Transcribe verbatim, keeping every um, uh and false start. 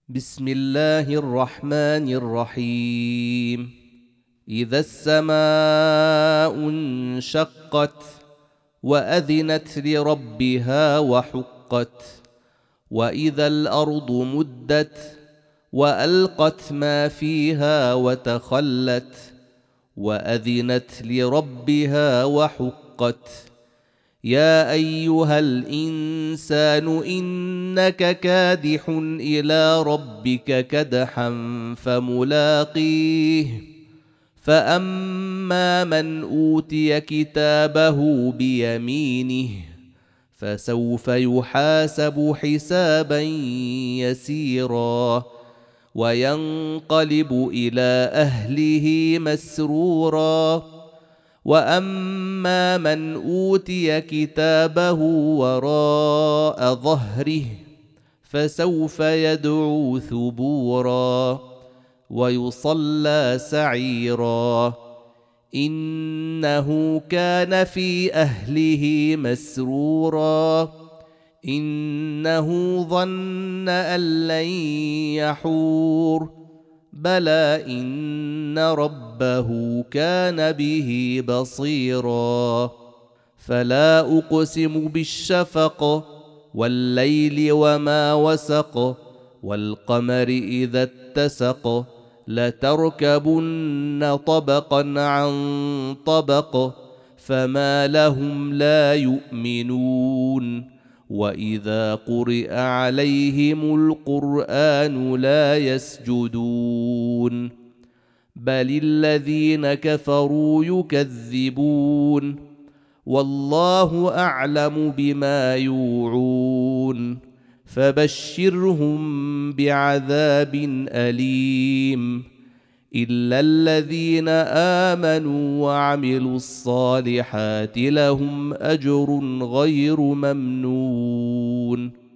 بسم الله الرحمن الرحيم. إذا السماء انشقت وأذنت لربها وحقت، وإذا الأرض مدت وألقت ما فيها وتخلت، وأذنت لربها وحقت. يا أيها الإنسان إنك كادح إلى ربك كدحا فملاقيه، فأما من أوتي كتابه بيمينه فسوف يحاسب حسابا يسيرا، وينقلب إلى أهله مسرورا. وأما من أوتي كتابه وراء ظهره فسوف يدعو ثبورا ويصلى سعيرا، إنه كان في أهله مسرورا، إنه ظن أن لن يحور، بلى إن ربه كان به بصيرا. فلا أقسم بالشفق والليل وما وسق، والقمر إذا اتسق، لتركبن طبقا عن طبق، فما لهم لا يؤمنون. وإذا قرئ عليهم القرآن لا يسجدون، بل الذين كفروا يكذبون، والله أعلم بما يوعون، فبشرهم بعذاب أليم، إلا الذين آمنوا وعملوا الصالحات لهم أجر غير ممنون.